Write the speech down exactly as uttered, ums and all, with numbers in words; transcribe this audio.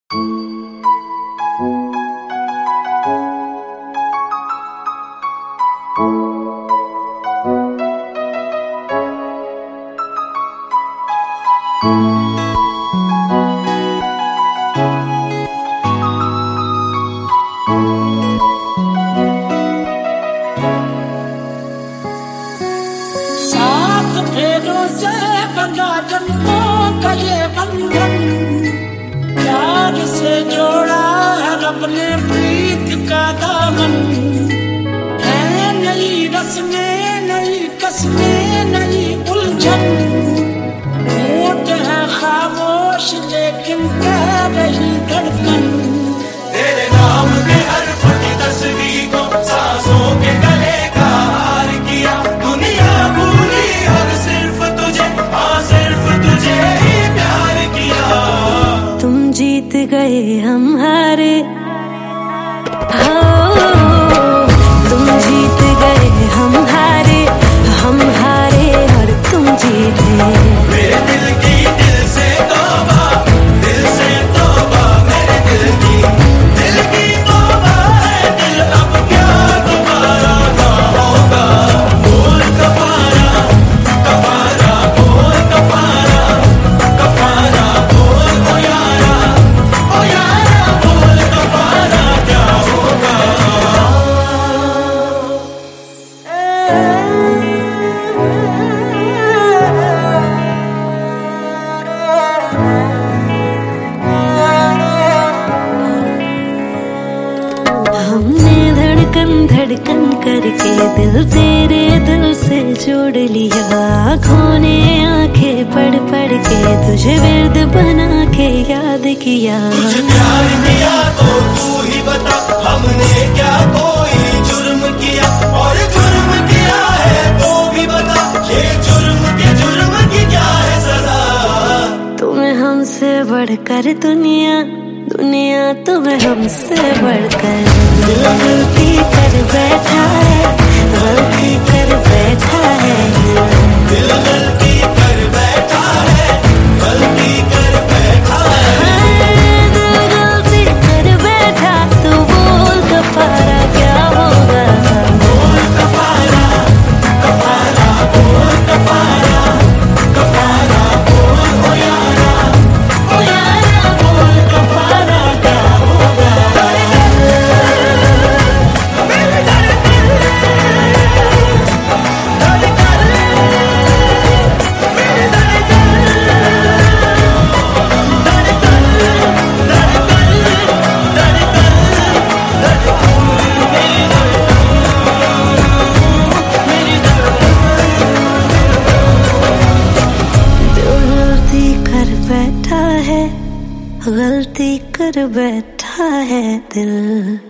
सात फेरों से बंधा जन्मों का ये बंधन, प्यार से जोड़ा है रब ने प्रीत का दामन। है नई रस्में, नई कसमें, नई उलझन, होठ है खामोश लेकिन कह रही धड़कन। तेरे नाम के हर फटी तस्वीर को सांसों के गले का हार किया, दुनिया भूली और सिर्फ तुझे, हाँ सिर्फ तुझे ही प्यार किया। तुम जीत गए हम हारे, तुम जीत गए हम हारे, हम हारे और तुम जीते। मेरे दिल की दिल से तौबा, दिल से तौबा, मेरे दिल की दिल की तौबा है। दिल अब क्या दोबारा ना होगा, बोल कफारा कफारा, बोल कफारा कफारा, बोल ओ यारा ओ यारा, बोल कफारा क्या होगा। हमने धड़कन धड़कन करके दिल तेरे दिल से जोड़ लिया, आँखों ने आंखें पढ़ पढ़ के तुझे विर्द बना के याद किया। तुझे प्यार किया तो तू ही बता, हमने क्या कोई जुर्म किया, और जुर्म किया है तो भी बता, ये जुर्म के जुर्म की क्या है सजा। तुम्हें हमसे बढ़कर दुनिया, दुनिया तुम्हें हमसे बढ़कर। दिल गलती कर बैठा है, गलती कर बैठा है, दिल गलती कर बैठा है, गलती कर बैठा है। दिल गलती कर बैठा, तो बोल कफारा क्या होगा। बोल कफारा कफारा, बोल कफारा कफारा, बोल ओ यारा ओ यारा, बोल कफारा क्या होगा। मेरे धड़कन धड़कन, मेरे धड़कन धड़कन गलती कर बैठा है, गलती कर बैठा है दिल।